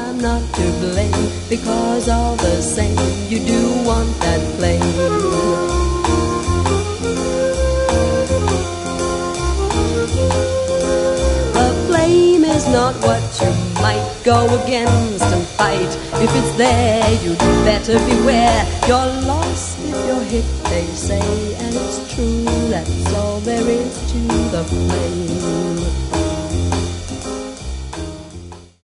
I'm not to blame, because all the same you do want that flame. The flame is not what you might go against and fight. If it's there, you'd better beware. You're lost if you're hit, they say, and it's true, that's all there is to the flame.